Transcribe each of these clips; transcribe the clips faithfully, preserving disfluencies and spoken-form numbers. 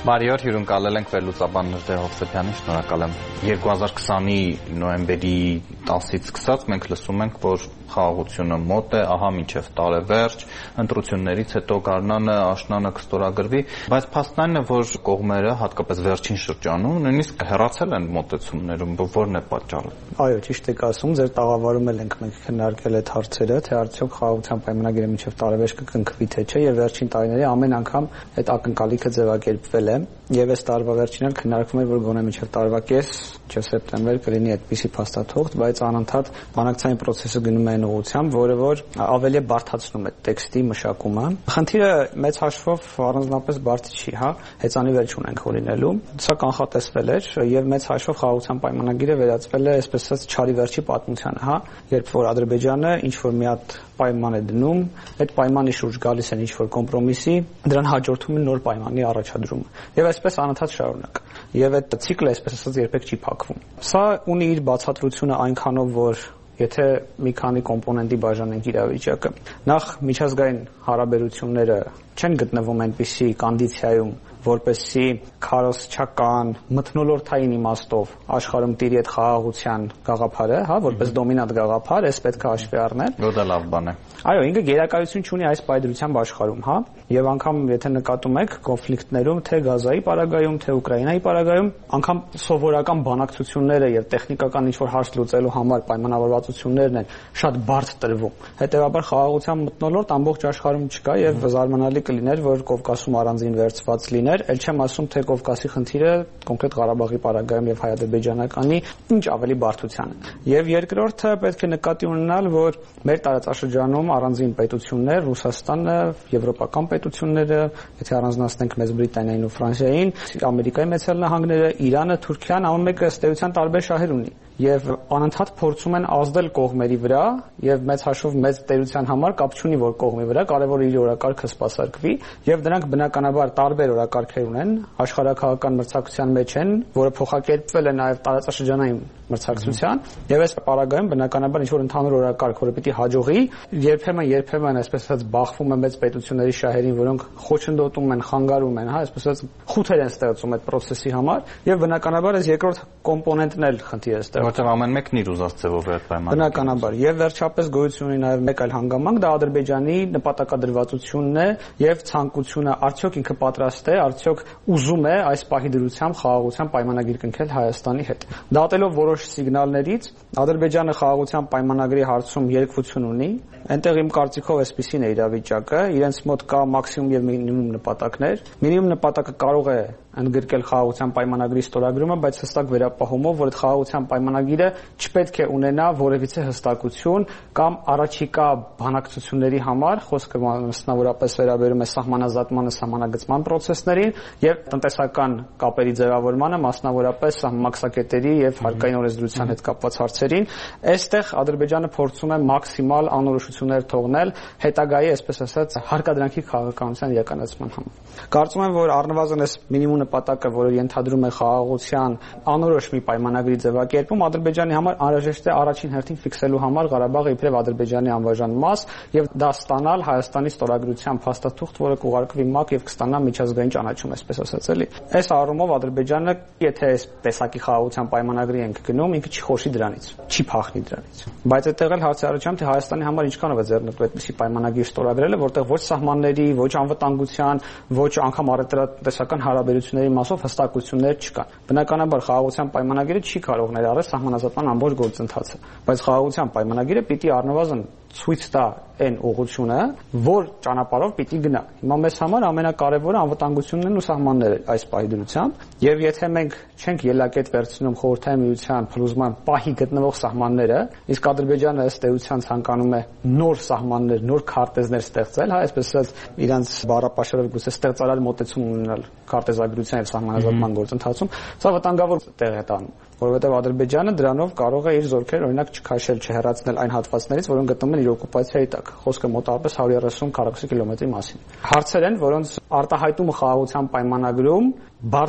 Բարի օր, հյուրընկալել ենք վերլուծաբան Նժդե Հովսեփյանին, շնորհակալ եմ։ երկու հազար քսանի նոյեմբերի տասից սկսած մենք լսում ենք, որ խաղաղությունը մոտ է, ահա մինչև տարեվերջ, ընտրություններից հետո գարնանը, աշնանը կստորագրվի, բայց փաստն այն է, որ կողմերը, հատկապես վերջին շրջանում, նույնիսկ հեռացել են մոտեցումներում, որն է պատճառը։ Այո, ճիշտ եք ասում, ձեր տաղավարում էլ ենք մենք քննարկել այդ հարցերը, թե արդյոք խաղաղության պայմանագիրը մինչև տարեվերջ կկնքվի թե չէ, եւ վերջին տարիների ամեն անգամ այդ ակնկալիքը ձևակերպվել է, եւ այս տարվա վերջին էլ քննարկվում է, որ գոնե մինչև տարվա կես, մինչև սեպտեմբեր կլինի այդպիսի փաստաթուղթ, բայց անընդհատ բանակցային process-ը գնում է այն ուղղությամբ, որը որ ավելի բարդացնում է տեքստի մշակումը։ Խնդիրը մեծ հաշվով առանձնապես բարդ չի, հա, հեծանիվեր չունենք հորինելու։ Սա կանխատեսվել էր եւ մեծ հաշվով խաղաղության պայմանագիրը վերածվել է, այսպես ասած, չարի վերջի պատմությանը, հա, երբ որ Ադրբեջանը ինչ որ մի հատ պայման է դնում, այդ պայմանի շուրջ գալիս են ինչ որ կոմպրոմիսի, դրան հաջորդում է նոր պայմանի առաջադրումը։ Եվ այսպես անընդհատ շարունակ։ Եվ այդ ցիկլը, այսպես ասած, երբեք չի փակվում։ Սա ունի իր բացատրությունը այնքանով, որ եթե մի քանի կոմպոնենտի բաժանենք իրավիճակը, նախ միջազգային հարաբերությունները չեն գտնվում այնպիսի կոնդիցիայում, որպեսզի քարոզչական մթնոլորտային իմաստով աշխարհում տիրի այդ խաղաղության գաղափարը, հա, որպես դոմինանտ գաղափար, այս պետք է հաշվի առնել։ Դա դա լավ բան է։ Այո, ինքը գերակայություն չունի այս պայծրությամբ աշխարհում, հա, եւ անգամ եթե նկատում եք կոնֆլիկտներում, թե Գազայի պարագայում, թե Ուկրաինայի պարագայում, անգամ սովորական բանակցությունները եւ տեխնիկական ինչ-որ հարց լուծելու համար պայմանավորվածություններն են շատ բարդ տրվում։ Հետեւաբար խաղաղության մթնոլորտ ամբողջ աշխարհում չկա եւ զարմանալի կլիներ, որ Կովկասում առանձին վերծված լիներ, ել չեմ ասում, թե Կովկասի խնդիրը կոնկրետ Ղարաբաղի պարագայում եւ հայ-ադրբեջանականի ինչ ավելի բարդության է։ Եվ երկրորդը պետք է նկատի ունենալ, որ մեր տարածաշրջանում առանձին պետություններ, Ռուսաստանը, եվրոպական պետությունները, եթե առանձնացնենք Մեծ Բրիտանիային ու Ֆրանսիային, Ամերիկայի Մեծ Նահանգները, Իրանը, Թուրքիան, ամեն մեկը ըստ էության տարբեր շահեր ունի եւ անընդհատ փորձում են ազդել կողմերի վրա եւ մեծ հաշվով մեծ տերության համար կապ չունի որ կողմի վրա կարեւոր է իր օրակարգը սպասարկվի եւ դրանք բնականաբար տարբեր օրակարգեր ունեն աշխարհակաղակական մրցակցության մեջ են որը փոխակերպվել է նաեւ տարածաշրջանային մրցակցության եւ այս պարագայում բնականաբար ինչ որ ընդհանուր օրակարգ որը պիտի հաջողի երբեմն երբեմն այսպես ասած բախվում է մեծ պետությունների շահերին որոնք խոչընդոտում են խանգարում են հա այսպես ասած խութեր են ստեղծում այդ process-ի համար եւ բնականաբար այս երկրորդ կոմպոնենտն էլ խնդիր է ստեղծում որտեղ ամեն մեկն իր ուզած ձևով է պայմանավորվում։ Բնականաբար եւ վերջապես գոյություն ունի նաեւ մեկ այլ հանգամանք, դա Ադրբեջանի նպատակադրվածությունն է եւ ցանկությունը, արդյոք ինքը պատրաստ է, արդյոք ուզում է այս պահի դրությամբ խաղաղության պայմանագիր կնքել Հայաստանի հետ։ Դատելով որոշ սիգնալներից, Ադրբեջանը խաղաղության պայմանագրի հարցում երկվություն ունի, այնտեղ իմ կարծիքով այսպեսին է իրավիճակը, իրենց մոտ կա մաքսիմում եւ մինիմում նպատակներ։ Մինիմում նպատակը կարող է ընդգրկել խաղաղության պայմանագրի ստորագրումը, բայց հստակ վերապահումով, որ այդ խաղաղության պայմանագիրը չպետք է ունենա որևիցե հստակություն կամ առաջիկա բանակցությունների համար, խոսքը մասնավորապես վերաբերում է սահմանազատմանը, սահմանագծման process-ներին եւ տնտեսական կապերի ձևավորմանը, մասնավորապես մաքսակետերի եւ հարկային օրենսդրության հետ կապված հարցերին։ Այստեղ Ադրբեջանը փորձում է մաքսիմալ անորոշություններ թողնել հետագայի, այսպես ասած, հարկադրանքի քաղաքականության իրականացման համար։ Կարծում եմ, որ առնվազն այս մինիմում նպատակը, որը ենթադրում է խաղաղության անորոշ մի պայմանագրի ձևակերպում, Ադրբեջանի համար անհրաժեշտ է առաջին հերթին ֆիքսելու համար Ղարաբաղը իբրև Ադրբեջանի անվաժան մաս եւ դա ստանալ Հայաստանի ստորագրության փաստաթուղթ, որը կուղարկվի ՄԱԿ եւ կստանա միջազգային ճանաչում, այսպես ասած էլի։ Այս առումով Ադրբեջանը, եթե այս տեսակի խաղաղության պայմանագրի ենք գնում, ինքը չի խոշի դրանից, չի փախնի դրանից։ Բայց այդտեղ էլ հարցի առաջանում թե Հայաստանի համար ինչքանով է ձեռնտու այդպիսի պայմանագիր ստորագրելը, որտեղ ոչ սահմանների, ոչ անվտանգության, ոչ անգամ առևտրատեսական հարաբերությունների մասով հստակություններ չկան։ Բնականաբար խաղաղության պայմանագիրը չի կարող ներառել սահմանազատման ամբողջ գործընթացը, բայց խաղաղության պայմանագիրը պիտի առնվազն ցույց տա այն ուղղությունը, որ ճանապարհով պիտի գնա։ Հիմա մեզ համար ամենակարևորը անվտանգությունն են ու սահմանները այս պահի դրությամբ, եւ եթե մենք չենք ելակետ վերցնում խորհրդային միության փլուզման պահի գտնվող սահմանները, իսկ Ադրբեջանը ըստ էության ցանկանում է նոր սահմաններ, նոր քարտեզներ ստեղծել, հա, այսպես ասած, իրանց բառապաշարով գուցե ստեղծարար մոտեցում ունենալ քարտեզագրության եւ սահմանազատման գործընթացում, սա վտանգավոր տեղ է տանում, որովհետեւ Ադրբեջանը դրանով կարող է իր զորքերը օրինակ չքաշել, չհեռացնել այն հատվածներից, որոնք գտնվում են իր օկուպացիայի տակ։ Խոսքը մոտավորապես հարյուր երեսուն քառակուսի կիլոմետրի մասին։ Հարցեր են, որոնց արտահայտումը խաղաղության պայմանագրում բարդ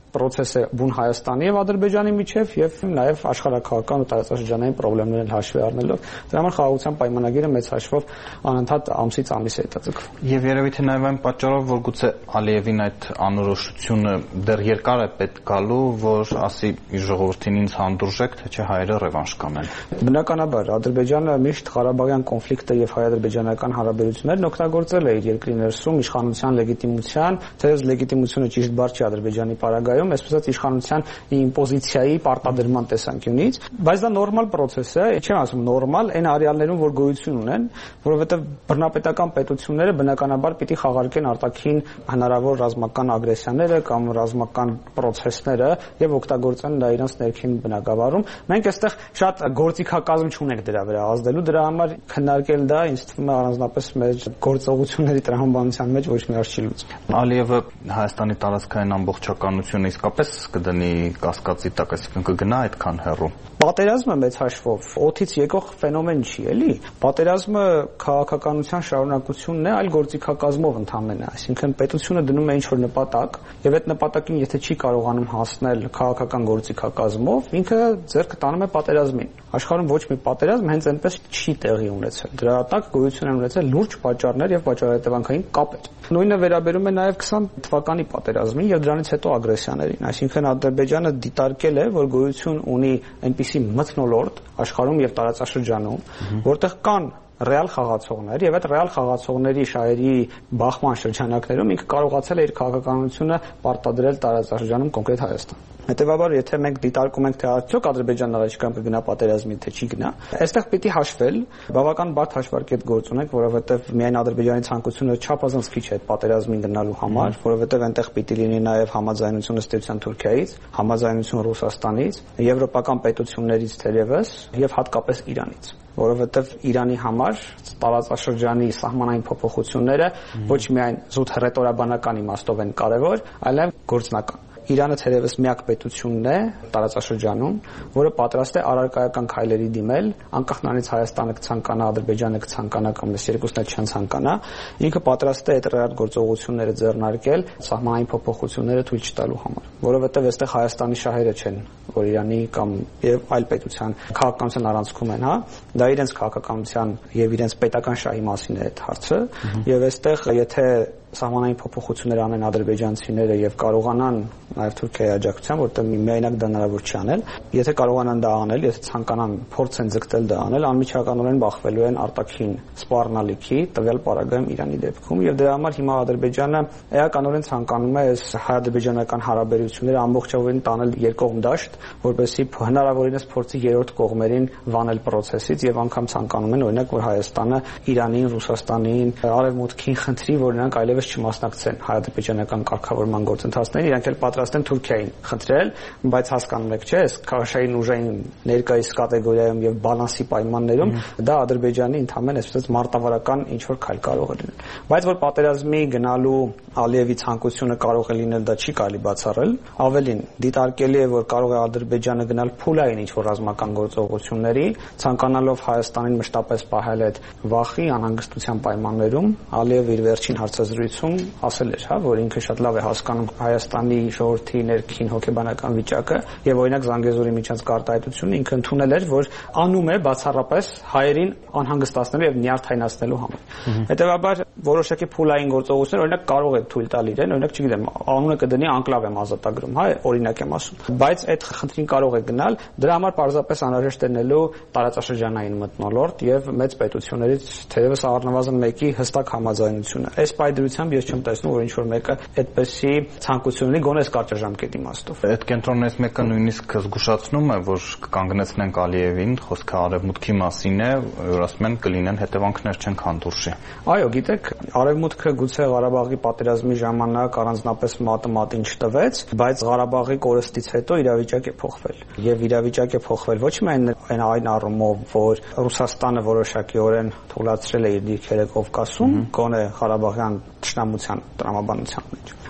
process է բուն Հայաստանի եւ Ադրբեջանի միջեւ եւ նաեւ աշխարհակաղակական ու տարածաշրջանային խնդիրներ հաշվի առնելով դրա համար խաղաղության պայմանագիրը մեծ հաշվով անընդհատ ամսից ամիս է հետաձգվում։ Եվ երևի թե նաեւ այն պատճառով, որ գուցե Ալիևին այդ անորոշությունը դեռ երկար է պետք գալու, որ ասի իր ժողովրդին ինձ հանդուրժեք, թե չէ հայերը ռևանշ կանեն։ Բնականաբար Ադրբեջանը միշտ Ղարաբաղյան կոնֆլիկտը եւ հայ-ադրբեջանական հարաբերություններն օգտագործել է իր երկրի ներսում իշխանության լեգիտիմության, թեև լեգիտիմությունը ճիշտ բառ չի Ադրբեջանի պարագայում, այսպես ասած իշխանության իմպոզիցիայի պարտադրման տեսանկյունից, բայց դա նորմալ process է, չեմ ասում նորմալ, այն արյալներում, որ գոյություն ունեն, որովհետեւ բռնապետական պետությունները բնականաբար պիտի խաղարկեն արտաքին հնարավոր ռազմական ագրեսիաները կամ ռազմական process-ները եւ օգտագործեն դա իրենց ներքին բնակավարում։ Մենք այստեղ շատ գործիքակազմ չունենք դրա վրա ազդելու, դրա համար քննարկել դա ինձ թվում է առանձնապես մեր գործողությունների տրամաբանության մեջ ոչ մի արժ չի լուծում։ Ալիևը Հայաստանի տարածքային ամբողջականությունը իսկապես կդնի կասկածի տակ, այսինքն կգնա այդքան հեռու։ Պատերազմը մեծ հաշվով օդից եկող ֆենոմեն չի, էլի։ Պատերազմը քաղաքականության շարունակությունն է, այլ գործիքակազմով ընդհանրապես, այսինքն պետությունը դնում է ինչ-որ նպատակ, եւ այդ նպատակին եթե չի կարողանում հասնել քաղաքական գործիքակազմով, ինքը ձեռք տանում է պատերազմին։ Աշխարհում ոչ մի պատերազմ հենց այնպես չի տեղի ունեցել։ Դրա տակ գոյություն են ունեցել լուրջ պատճառներ եւ պատճառահետևանքային կապեր։ Նույնը վերաբերում է նաեւ քսան թվականի պատերազմին եւ դրանից հետո ագրեսիաներին, այսինքն Ադրբեջանը դիտարկել է, որ գոյություն ունի այնպիսի մթնոլորտ աշխարհում եւ տարածաշրջանում, որտեղ կան ռեալ խաղացողներ եւ այդ ռեալ խաղացողների շահերի բախման շրջանակներում ինքը կարողացել է իր քաղաքականությունը պարտադրել տարածաշրջանում կոնկրետ Հայաստան։ Հետևաբար, եթե մենք դիտարկում ենք թե արդյոք Ադրբեջանն առաջիկայում կգնա պատերազմի, թե չի գնա, այստեղ պիտի հաշվել, բավական բարդ հաշվարկետ գործ ունենք, որովհետեւ միայն Ադրբեջանի ցանկությունը չափազանց քիչ է այդ պատերազմին գնալու համար, որովհետեւ այնտեղ պիտի լինի նաեւ համաձայնություն ըստ էության Թուրքիայից, համաձայնություն Ռուսաստանից, եվրոպական պետություններից թերևս եւ հատկապես Իրանից, որովհետեւ Իրանի համար տարածաշրջանի սահմանային փոփոխությունները ոչ միայն զուտ հռետորաբանական իմաստով են կարևոր, այլև գործնական։ Իրանը թերևս միակ պետությունն է տարածաշրջանում, որը պատրաստ է առարկայական քայլերի դիմել, անկախ նրանից Հայաստանը կցանկանա, Ադրբեջանը կցանկանա կամ այս երկուսն էլ չեն ցանկանա, ինքը պատրաստ է այդ ռեալ գործողությունները ձեռնարկել սահմանային փոփոխությունները թույլ չտալու համար, որովհետև այստեղ Հայաստանի շահերը չեն, որ Իրանի կամ եւ այլ պետության քաղաքականության առանցքում են, հա, դա իրենց քաղաքականության եւ իրենց պետական շահի մասին է այդ հարցը, եւ այստեղ եթե սահմանային փոփոխություններ անեն ադրբեջանցիները եւ կարողանան նաեւ Թուրքիայի աջակցությամբ, որտեղ միայնակ դա հնարավոր չի անել, եթե կարողանան դա անել, եթե ցանկանան փորձեն ձգտել դա անել, անմիջականորեն բախվելու են արտաքին սպառնալիքի տվյալ պարագայում Իրանի դեպքում եւ դրա համար հիմա Ադրբեջանը էականորեն ցանկանում է այս հայ-ադրբեջանական հարաբերությունները ամբողջովին տանել երկկողմ դաշտ, որպեսզի հնարավորինս փորձի երրորդ կողմերին վանել process-ից եւ անգամ ցանկանում են օրինակ որ Հայաստանը Իրանին, Ռուսաստանին, Արևմուտքին խնդրի, որ նրանք այլևս չմասնակցեն հայ-ադրբեջանական կարգավորման գործընթացներին, իրանք էլ պատրաստ են Թուրքիային խնդրել, բայց հասկանում եք, չէ՞, քարշային ուժային ներկայիս կատեգորիայում եւ բալանսի պայմաններում դա Ադրբեջանի ընդհանրապես այսպես մարտավարական ինչ որ քայլ կարող է լինել։ Բայց որ պատերազմի գնալու Ալիևի ցանկությունը կարող է լինել, դա չի կարելի բացառել, ավելին դիտարկելի է, որ կարող է Ադրբեջանը գնալ փուլային ինչ որ ռազմական գործողությունների, ցանկանալով Հայաստանին մշտապես պահել այդ վախի, անհանգստության պայմաններում, Ալիևը իր վերջին հարցազրույցում ասել էր, հա, որ ինքը շատ լավ է հասկանում Հայաստանի ժողովրդի ներքին հոգեբանական վիճակը եւ օրինակ Զանգեզուրի միջանցք արտահայտությունը ինքը ընդունել էր, որ անում է բացառապես հայերին անհանգստացնելու եւ նյարդայնացնելու համար։ Հետեւաբար որոշակի փուլային գործողություններ օրինակ կարող է թույլ տալ իրեն, օրինակ չգիտեմ, անունը կդնի անկլավ եմ ազատագրում, հա, օրինակ եմ ասում, բայց այդ խնդրին կարող է գնալ, դրա համար պարզապես անհրաժեշտ է նելու տարածաշրջանային մթնոլորտ եւ մեծ պետություններից թերևս առնվազն մեկի հստակ համաձայնությունը։ Այս պայդրությամբ ես չեմ տեսնում, որ ինչ որ մեկը այդպեսի ցանկություն ունի գոնե կարճաժամկետ իմաստով։ Այդ կենտրոններից մեկը նույնիսկ զգուշացնում է, որ կանգնեցնենք Ալիևին, խոսքը արևմուտքի մասին է, որ ասում են կլինեն հետևանքներ չեն քանդուրշի։ Այո, գիտեք, արևմուտքը գուցե Ղարաբաղի պատերազմի ժամանակ առանձնապես մատը մատին չտվեց, բայց Ղարաբաղի կորստից հետո իրավիճակ է փոխվել։ Եվ իրավիճակ է փոխվել ոչ միայն այն այն առումով, որ Ռուսաստանը որոշակիորեն թույլատրել է իր դիրքերը Կովկասում, գոնե Ղարաբաղյան ճշտամության տրամաբանության մեջ,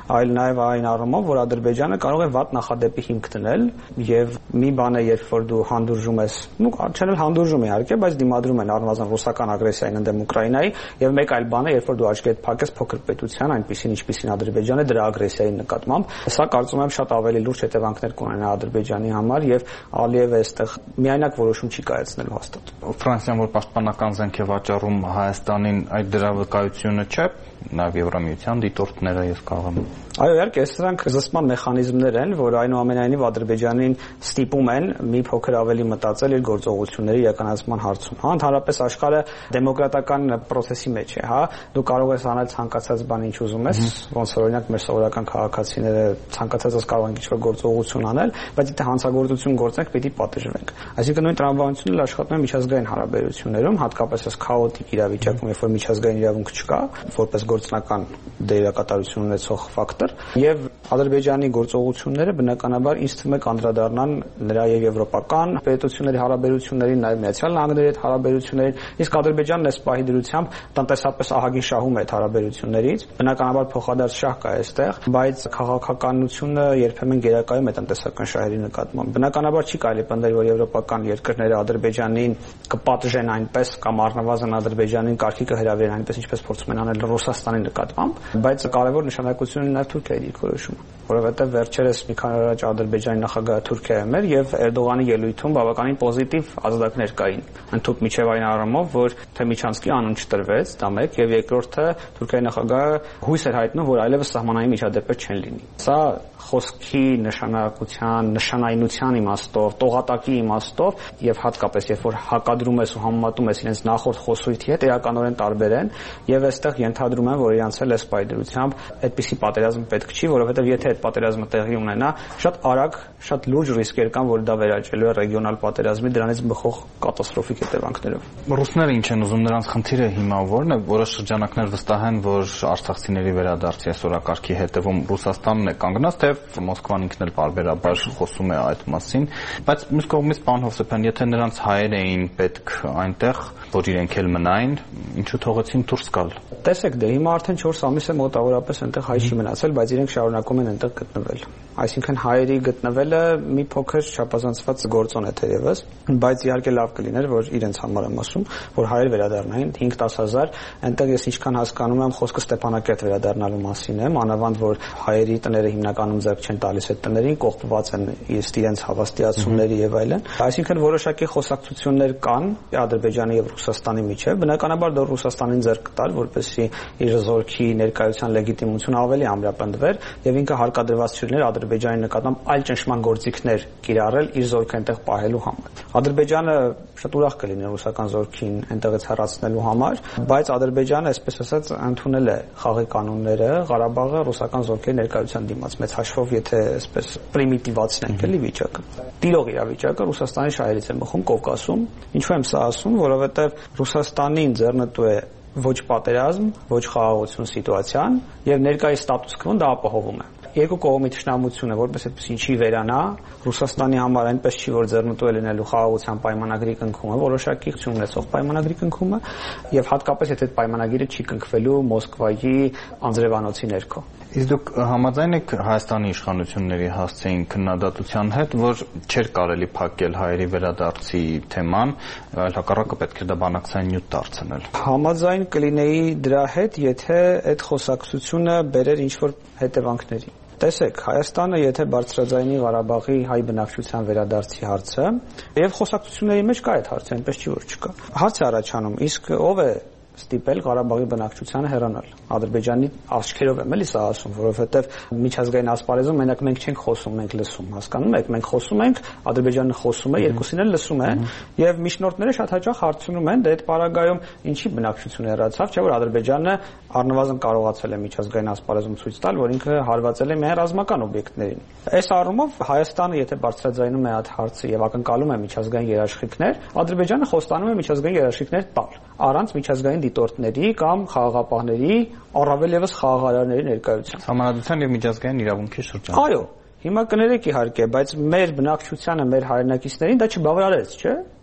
այլ նաև այն առումով, որ Ադրբեջանը կարող է վատ նախադեպի հիմք դնել եւ մի բան է, երբ որ դու հանդուրժում ես, ու չել հանդուրժում իհարկե, բայց դիմադրում են առնվազն ռուսական ագրեսիային ընդդեմ Ուկրաինայի, եւ մեկ այլ բան է, երբ որ դու աչքերդ փակես փոքր պետության, այնպիսին ինչպիսին Ադրբեջանը դրա ագրեսիայի նկատմամբ, սա կարծում եմ շատ ավելի լուրջ հետևանքներ կունենա Ադրբեջանի համար եւ Ալիևը այստեղ միայնակ որոշում չի կայացնելու հաստատ։ Ֆրանսիան, որ պաշտպանական զենք է վաճառում Հայաստանին, այդ դրա վկայությունը չէ, նաեւ Եվրամիության դիտորդները ես կարող եմ։ Այո, իհարկե, սրանք զսպման մեխանիզմներ են, որ այնուամենայնիվ Ադրբեջանին ստիպում են մի փոքր ավելի մտածել իր գործողությունների իրականացման հարցում։ Հա, ընդհանրապես աշխարհը դեմոկրատական process-ի մեջ է, հա, դու կարող ես անել ցանկացած բան, ինչ ուզում ես, ոնց որ օրինակ մեր սովորական քաղաքացիները ցանկացածս կարող են ինչ-որ գործողություն անել, բայց եթե հանցագործություն գործենք, պիտի պատժվենք։ Այսինքն նույն տրամաբանությունն էլ աշխատում է միջազգային հարաբերություններում, հատկապես այս քաոտիկ իրավիճակում, երբ որ միջազգային իրավունք չկա, որպես գործնական դերակատարություն ունեցող ֆակտոր, եւ Ադրբեջանի գործողությունները բնականաբար ինձ թվում է կանդրադառնան նրա եւ եվրոպական պետությունների հարաբերություններին, նաեւ Միացյալ Նահանգների հետ հարաբերություններին, իսկ Ադրբեջանն այս պահի դրությամբ տնտեսապես ահագին շահում է այդ հարաբերություններից, բնականաբար փոխադարձ շահ կա այստեղ, բայց քաղաքականությունը երբեմն գերակայում է տնտեսական շահերի նկատմամբ։ Բնականաբար չի կարելի պնդել, որ եվրոպական երկրները Ադրբեջանին կպատժեն այնպես կամ առնվազն Ադրբեջանին կարգի կհրավիրեն այնպես, ինչպես փորձում են անել Ռուսաստանի նկատմամբ, բայց կարևոր նշանակություն ունի նաեւ Թուրքիայի դիրքորոշումը, որովհետեւ վերջերս մի քանի օր առաջ Ադրբեջանի նախագահը Թուրքիայում էր եւ Էրդողանի ելույթում բավականին պոզիտիվ ազդակներ կային։ Ընդհանուր միջև այն առումով, որ թե Միչանսկի անուն չտրվեց, դա մեկ, եւ երկրորդը Թուրքիայի նախագահը հույս էր հայտնում, որ այլևս սահմանային միջադեպեր չեն լինի։ Սա խոսքի նշանակության, նշանայնության իմաստով, տողատակի իմաստով եւ հատկապես երբ որ հակադրում ես ու համեմատում ես իրենց նախորդ խոսույթի հետ, էականորեն տարբեր են եւ այստեղ ենթադրում եմ, որ իրանց էլ էս պայդրությամբ այդպիսի պատերազմ պետք չի, որովհետեւ եթե այդ պատերազմը տեղի ունենա, շատ արագ, շատ լուրջ ռիսկեր կան, որ դա վերաճելու է ռեգիոնալ պատերազմի, դրանից բխող կատաստրոֆիկ հետևանքներով։ Ռուսները ինչ են ուզում, նրանց խնդիրը հիմա որն է, որոշ շրջանակներ վստահ են, որ արցախցիների վերադարձի այսօրակարգի հետևում Ռուսաստանն է կանգնած, թե Մոսկվան ինքն էլ բարբերաբար խոսում է այդ մասին, բայց մյուս կողմից պարոն Հովսեփյան, եթե նրանց հայեր էին պետք այնտեղ, որ իրենք էլ մնային, ինչու թողեցին դուրս գալ։ Տեսեք, դե հիմա արդեն չորս ամիս է մոտավորապես այնտեղ հայ չի մնացել, բայց իրենք շարունակում են այնտեղ գտնվել։ Այսինքն հայերի գտնվելը մի փոքր չափազանցված գործոն է թերևս, բայց իհարկե լավ կլիներ, որ իրենց համար եմ ասում, որ հայեր վերադառնային հինգ-տասը հազար, այնտեղ ես ինչքան հասկանում եմ, խոսքը Ստեփանակերտ վերադառնալու մասին է, մանավանդ որ հայերի տները հիմնականում ձեռք չեն տալիս այդ տներին, կողպված են իրենց հավաստիացումների եւ այլն։ Այսինքն որոշակի խոսակցություններ կան Ադրբեջանի եւ Ռուսաստանի միջեւ, բնականաբար դա Ռուսաստանին ձեռք տալ, որպեսզի իր զորքի ներկայության լեգիտիմությունը ավելի ամրապնդվեր եւ ինքը հարկադրված չլիներ Ադրբեջանի նկատմամբ այլ ճնշման գործիքներ կիրառել իր զորքը այնտեղ պահելու համար։ Ադրբեջանը շատ ուրախ կլիներ ռուսական զորքին այնտեղից հեռացնելու համար, բայց Ադրբեջանը, այսպես ասած, ընդունել է խաղի կանոնները Ղարաբաղը ռուսական զորքերի ներկայության դիմաց, մեծ հաշվով եթե այսպես պրիմիտիվացնենք էլի վիճակը։ Տիրող իրավիճակը Ռուսաստանի շահերից է մխում Կովկասում։ Ինչու եմ սա ասում, որովհետեւ Ռուսաստանին ձեռնտու է ոչ պատերազմ, ոչ խաղաղություն սիտուացիան եւ ներկայիս ստատուս քվոն դա ապահովում է։ Երկու կողմի ճշնամությունը որպես այդպես ինչի վերանա, Ռուսաստանի համար այնպես չի, որ ձեռնտու է լինելու խաղաղության պայմանագրի կնքումը, որոշակի ցույց ունեցող պայմանագրի կնքումը, եւ հատկապես եթե այդ պայմանագիրը չի կնքվելու Մոսկվայի անձրևանոցի ներքո։ Իսկ դուք համաձայն եք Հայաստանի իշխանությունների հասցեին քննադատության հետ, որ չէր կարելի փակել հայերի վերադարձի թեման, այլ հակառակը պետք է դա բանակցային նյութ դարձնել։ Համաձայն կլինեի դրա հետ, եթե այդ խոսակցությունը բերեր ինչ-որ հետևանքների։ Տեսեք, Հայաստանը եթե բարձրաձայնի Ղարաբաղի հայ բնակչության վերադարձի հարցը, եւ խոսակցությունների մեջ կա այդ հարցը, այնպես չի որ չկա։ Հարց է առաջանում, իսկ ով է ստիպել Ղարաբաղի բնակչությանը հեռանալ։ Ադրբեջանի աչքերով եմ էլի սա ասում, որովհետև միջազգային ասպարեզում մենակ մենք չենք խոսում, մենք լսում, հասկանում եք, մենք խոսում ենք, Ադրբեջանը խոսում է, երկուսին էլ լսում են, եւ միջնորդները շատ հաճախ հարցնում են, դե այդ պարագայում ինչի բնակչություն հեռացավ, չէ՞ որ Ադրբեջանը առնվազն կարողացել է միջազգային ասպարեզում ցույց տալ, որ ինքը հարվածել է միայն ռազմական օբյեկտներին։ Այս առումով Հայաստանը եթե բարձրաձայնում է այդ հարցը եւ ակնկալում է միջազգային երաշխիքներ, Ադրբեջանը խոստանում է միջազգային երաշխիքներ տալ, առանց միջազգային դիտորդների կամ խաղաղապահների, առավել եւս խաղաղարարների ներկայության։ Համանadrության եւ միջազգային իրավունքի շրջանում։ Այո, հիմա կներեք իհարկե, բայց մեր բնակչությանը, մեր հայրենակիցներին դա չբավարարեց, չէ՞։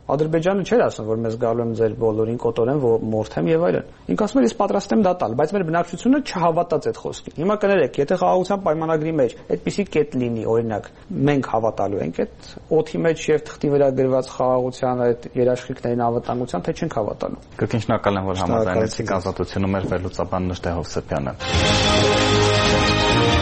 Ադրբեջանը չէր ասում, որ մեզ գալու եմ ձեր բոլորին կոտորեմ, մորթեմ եւ այլն։ Ինք ասում էր, ես պատրաստ եմ դա տալ, բայց մեր բնակչությունը չհավատաց այդ խոսքին։ Հիմա կներեք, եթե խաղաղության պայմանագրի մեջ այդպիսի կետ լինի, օրինակ, մենք հավատալու ենք այդ օդի մեջ եւ թղթի վրա գրված խաղաղության այդ երաշխիքներին անվտանգության, թե չենք հավատալու։ Կրկին շնորհակալ եմ, որ համաձայնեցիք ազատությունում մեր վերլուծաբան Նժդե Հովսեփյանը։